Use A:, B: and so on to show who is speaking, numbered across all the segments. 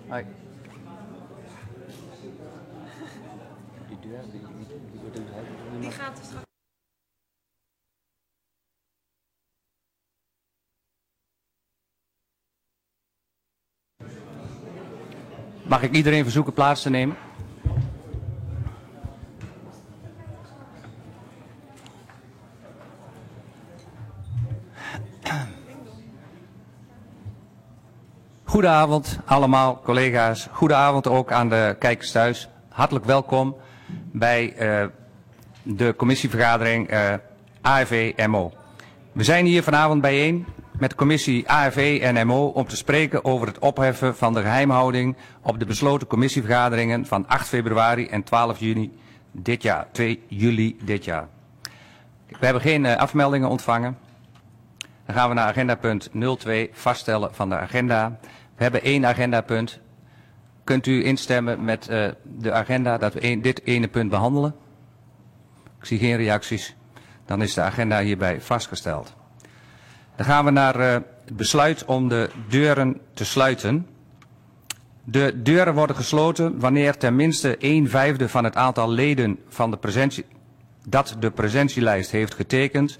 A: Hoi. Die deur, die
B: gaat er straks.
A: Mag ik iedereen verzoeken plaats te nemen? Goedenavond allemaal collega's. Goedenavond ook aan de kijkers thuis. Hartelijk welkom bij de commissievergadering AFV-MO. We zijn hier vanavond bijeen met de commissie AFV en MO om te spreken over het opheffen van de geheimhouding op de besloten commissievergaderingen van 8 februari en 12 juni dit jaar, 2 juli dit jaar. We hebben geen afmeldingen ontvangen. Dan gaan we naar agendapunt 02, vaststellen van de agenda. We hebben 1 agendapunt. Kunt u instemmen met de agenda dat we dit ene punt behandelen? Ik zie geen reacties. Dan is de agenda hierbij vastgesteld. Dan gaan we naar het besluit om de deuren te sluiten. De deuren worden gesloten wanneer ten minste 1/5 van het aantal leden van de presentielijst heeft getekend.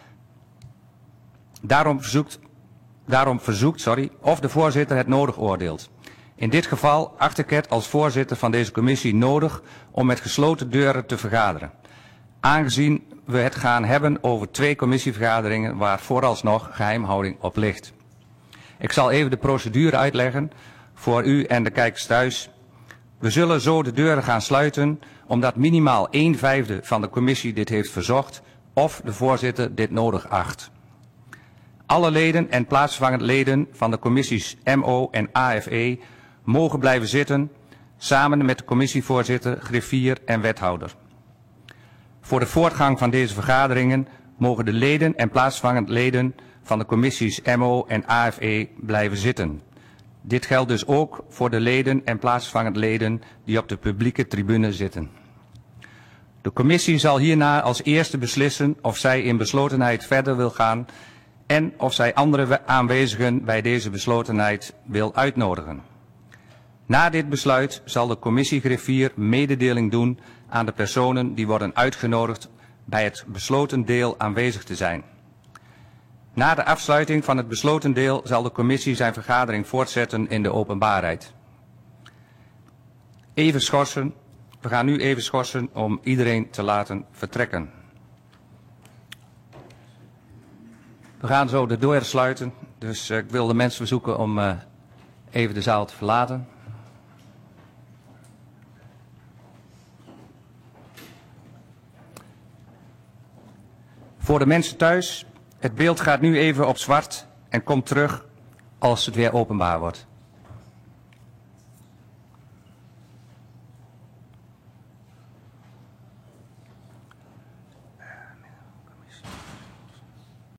A: Daarom verzoekt of de voorzitter het nodig oordeelt. In dit geval acht ik het als voorzitter van deze commissie nodig om met gesloten deuren te vergaderen. Aangezien we het gaan hebben over 2 commissievergaderingen waar vooralsnog geheimhouding op ligt. Ik zal even de procedure uitleggen voor u en de kijkers thuis. We zullen zo de deuren gaan sluiten omdat minimaal 1/5 van de commissie dit heeft verzocht of de voorzitter dit nodig acht. Alle leden en plaatsvervangend leden van de commissies MO en AFE mogen blijven zitten, samen met de commissievoorzitter, griffier en wethouder. Voor de voortgang van deze vergaderingen mogen de leden en plaatsvervangend leden van de commissies MO en AFE blijven zitten. Dit geldt dus ook voor de leden en plaatsvervangend leden die op de publieke tribune zitten. De commissie zal hierna als eerste beslissen of zij in beslotenheid verder wil gaan en of zij andere aanwezigen bij deze beslotenheid wil uitnodigen. Na dit besluit zal de commissiegriffier mededeling doen aan de personen die worden uitgenodigd bij het besloten deel aanwezig te zijn. Na de afsluiting van het besloten deel zal de commissie zijn vergadering voortzetten in de openbaarheid. Even schorsen. We gaan nu even schorsen om iedereen te laten vertrekken. We gaan zo de deuren sluiten, dus ik wil de mensen verzoeken om even de zaal te verlaten. Voor de mensen thuis, het beeld gaat nu even op zwart en komt terug als het weer openbaar wordt.